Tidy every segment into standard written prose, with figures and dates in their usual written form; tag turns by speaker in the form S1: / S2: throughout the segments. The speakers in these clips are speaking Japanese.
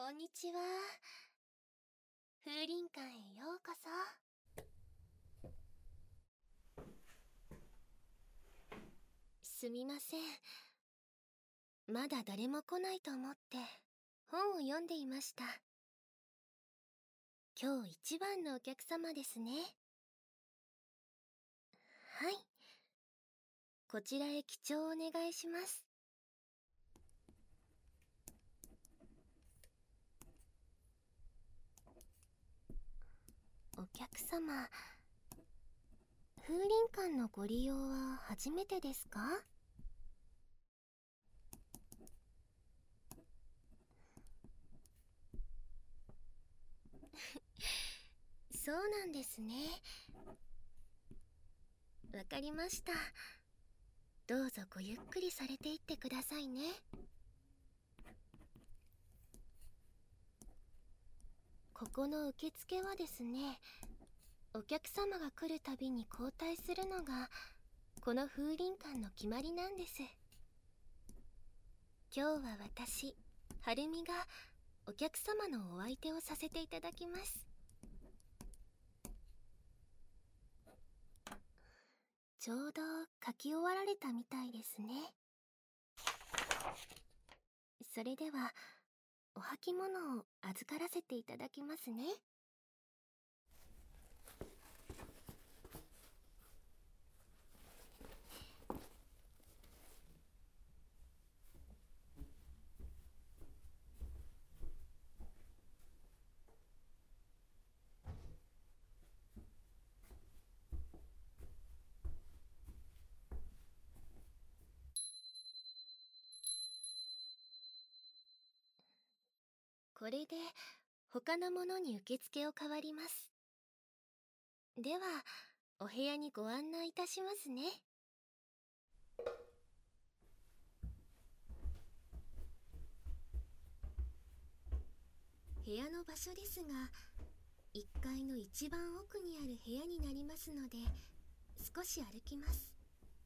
S1: こんにちは。風林館へようこそ。すみません。まだ誰も来ないと思って本を読んでいました。今日一番のお客様ですね。はい。こちらへ記帳をお願いします。お客様、風林館のご利用は初めてですか？そうなんですね。わかりました。どうぞごゆっくりされていってくださいね。ここの受付はですね、お客様が来るたびに交代するのがこの風林館の決まりなんです。今日は私、はるみがお客様のお相手をさせていただきます。ちょうど書き終わられたみたいですね。それではお履物を預からせていただきますね。これで他のものに受付を代わります。ではお部屋にご案内いたしますね。部屋の場所ですが、1階の一番奥にある部屋になりますので、少し歩きます。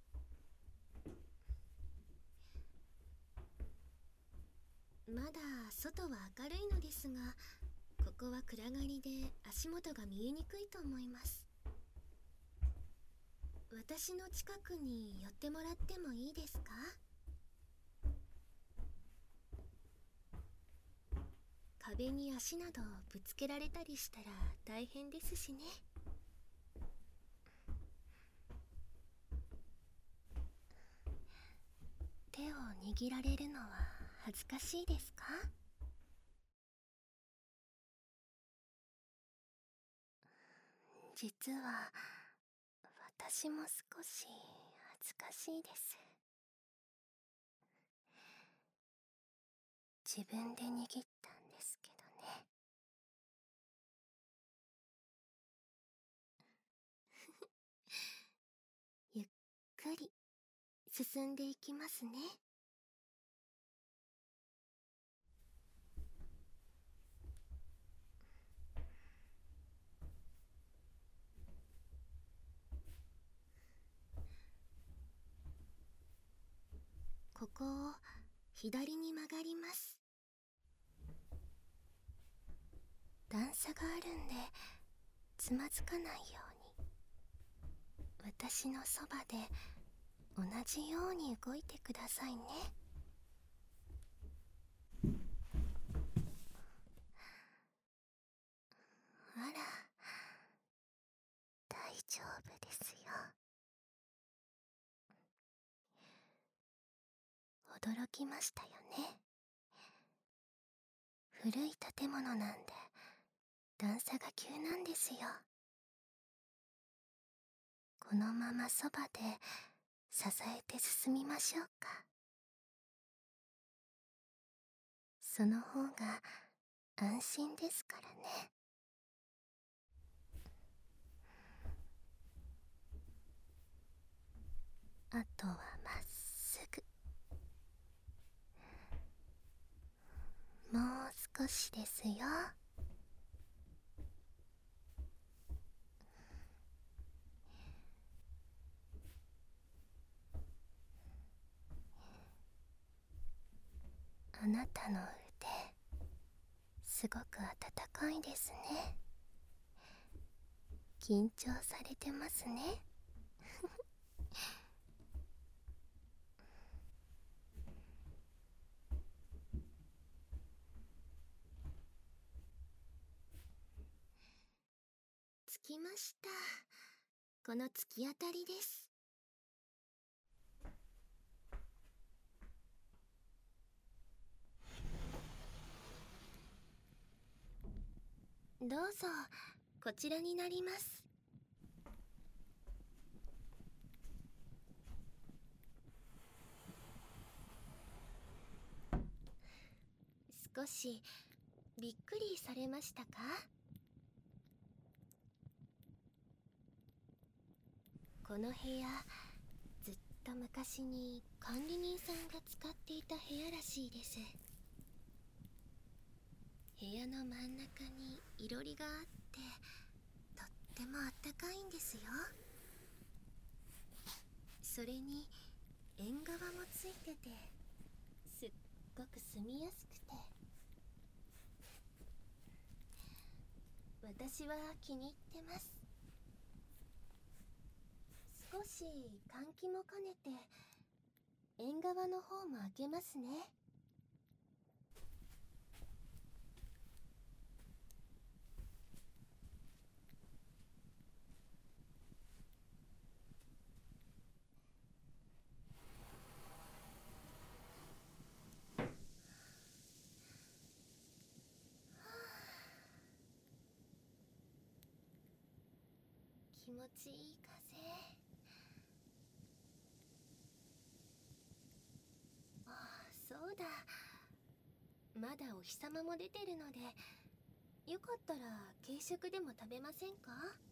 S1: まだ外は明るいのですが、ここは暗がりで足元が見えにくいと思います。私の近くに寄ってもらってもいいですか？壁に足などぶつけられたりしたら大変ですしね。手を握られるのは恥ずかしいですか？実は私も少し恥ずかしいです。自分で握ったんですけどね。ゆっくり進んでいきますね。ここを左に曲がります。段差があるんでつまずかないように、私のそばで同じように動いてくださいね。あら、大丈夫ですよ。驚きましたよね。古い建物なんで段差が急なんですよ。このままそばで支えて進みましょうか。その方が安心ですからね。あとはまっすぐ。もう少しですよ。あなたの腕、 すごく暖かいですね。緊張されてますね。着きました。この突き当たりです。どうぞ、こちらになります。少しびっくりされましたか？この部屋、ずっと昔に管理人さんが使っていた部屋らしいです。部屋の真ん中にいろりがあって、とってもあったかいんですよ。それに縁側もついてて、すっごく住みやすくて、私は気に入ってます。少し換気も兼ねて縁側の方も開けますね。気持ちいい風。ああ、そうだ、まだお日様も出てるので、よかったら軽食でも食べませんか？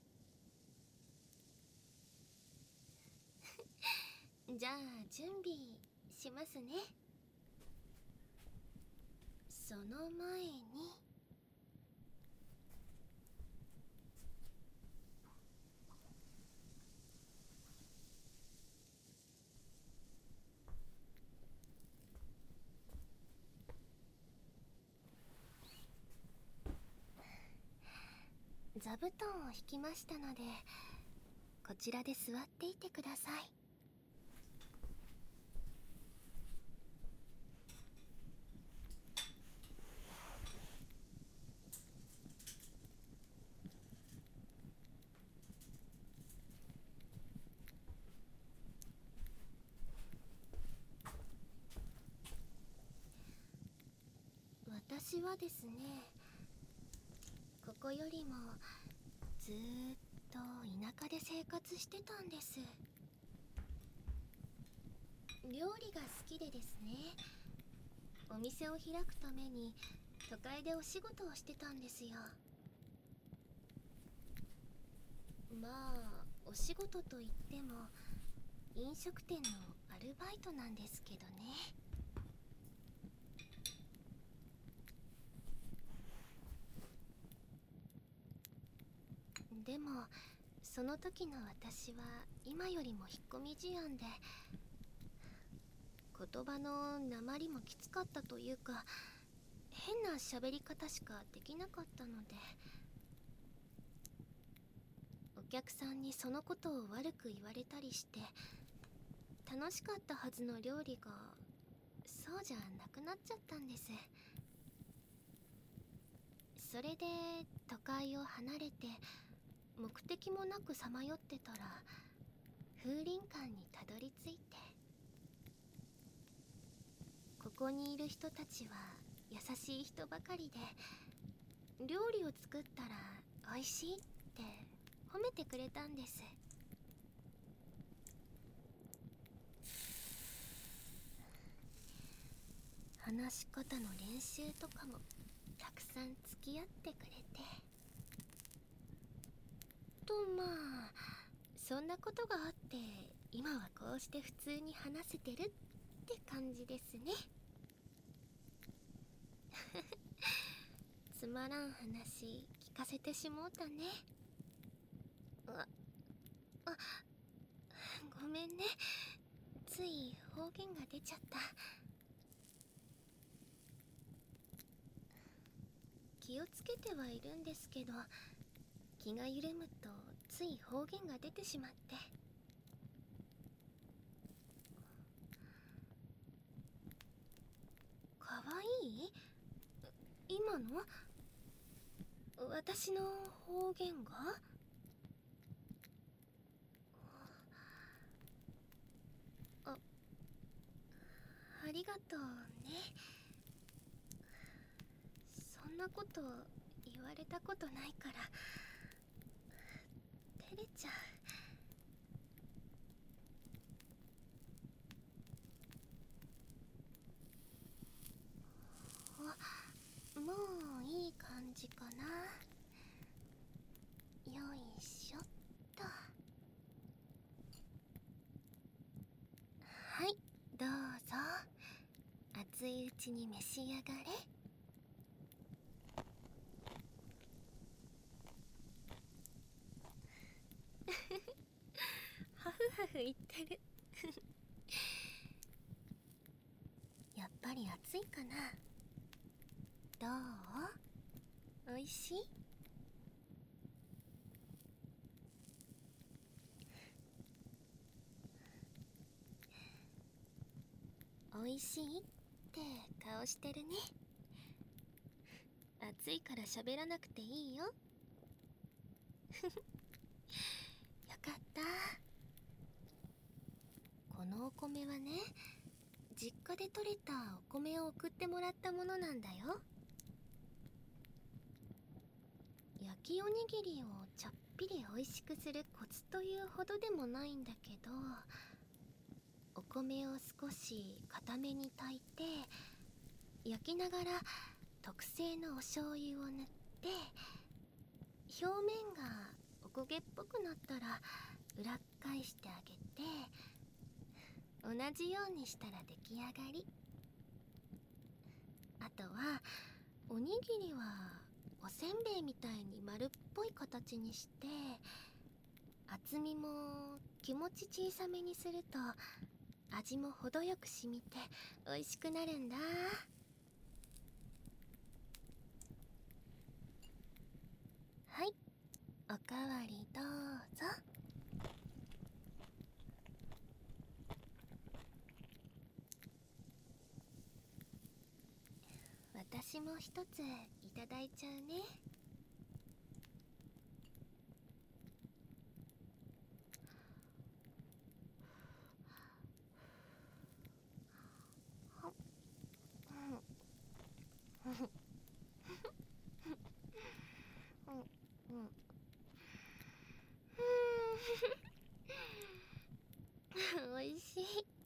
S1: じゃあ準備しますね。その前に、座布団を引きましたので、こちらで座っていてください。私はですね、ここよりもずーっと田舎で生活してたんです。料理が好きでですね、お店を開くために都会でお仕事をしてたんですよ。まあお仕事といっても飲食店のアルバイトなんですけどね。でもその時の私は今よりも引っ込み思案で、言葉の訛りもきつかったというか、変な喋り方しかできなかったので、お客さんにそのことを悪く言われたりして、楽しかったはずの料理がそうじゃなくなっちゃったんです。それで都会を離れて目的もなくさまよってたら、風林館にたどり着いて、ここにいる人たちは優しい人ばかりで、料理を作ったら美味しいって褒めてくれたんです。話し方の練習とかもたくさん付き合ってくれて、とまあそんなことがあって、今はこうして普通に話せてるって感じですね。つまらん話聞かせてしもうたね。あ、ごめんね、つい方言が出ちゃった。 気をつけてはいるんですけど、気が緩むとつい方言が出てしまって。かわいい？今の私の方言が？あ、ありがとうね。そんなこと言われたことないから照れちゃう。あ、もういい感じかな。よいしょっと。はい、どうぞ。熱いうちに召し上がれ。ハフハフ言ってる。やっぱり熱いかな。どう？おいしい？おいしいって顔してるね。暑いから喋らなくていいよ。よかった。このお米はね、実家で採れたお米を送ってもらったものなんだよ。焼きおにぎりをちょっぴり美味しくするコツというほどでもないんだけど、お米を少し固めに炊いて、焼きながら特製のお醤油を塗って、表面がおこげっぽくなったら裏っ返してあげて、同じようにしたら出来上がり。あとはおにぎりはおせんべいみたいに丸っぽい形にして、厚みも気持ち小さめにすると味も程よく染みて美味しくなるんだ。はい、おかわりどうぞ。私も一ついただいちゃうね。おいしい。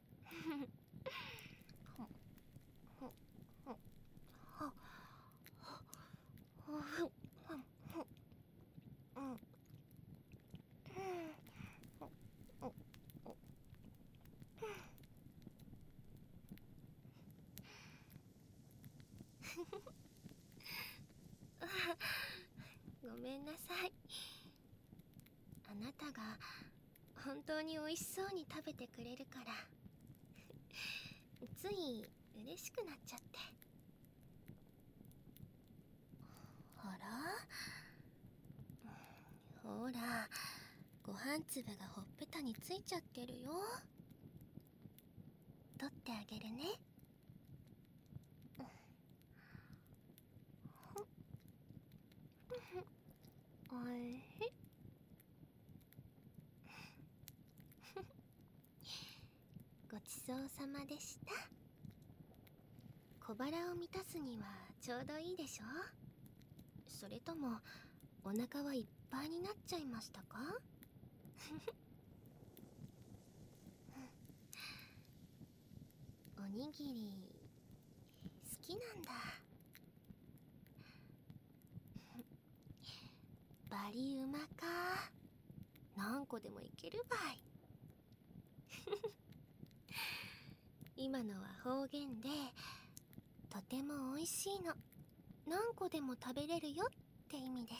S1: ごめんなさい。あなたが本当に美味しそうに食べてくれるからつい嬉しくなっちゃって。あら、ほら、ご飯粒がほっぺたについちゃってるよ。取ってあげるね。おいしい。ごちそうさまでした。小腹を満たすにはちょうどいいでしょ。それともお腹はいっぱいになっちゃいましたか？おにぎり好きなんだ。バリうまか。何個でもいけるばい。今のは方言で、とても美味しいの、何個でも食べれるよって意味です。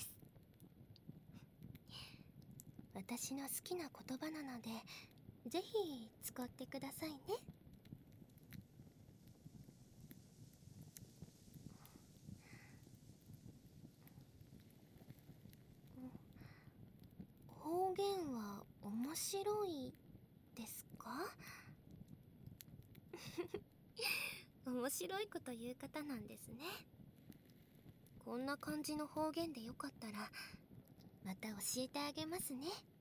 S1: 私の好きな言葉なので、ぜひ使ってくださいね。 白いですか？面白いこと言う方なんですね。こんな感じの方言でよかったらまた教えてあげますね。